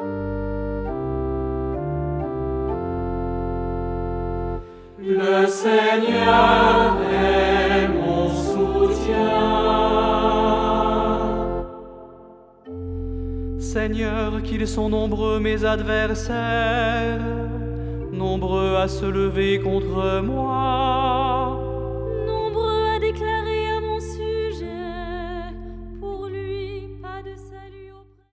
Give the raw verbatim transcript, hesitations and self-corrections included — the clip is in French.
Le Seigneur est mon soutien. Seigneur, qu'ils sont nombreux mes adversaires, nombreux à se lever contre moi.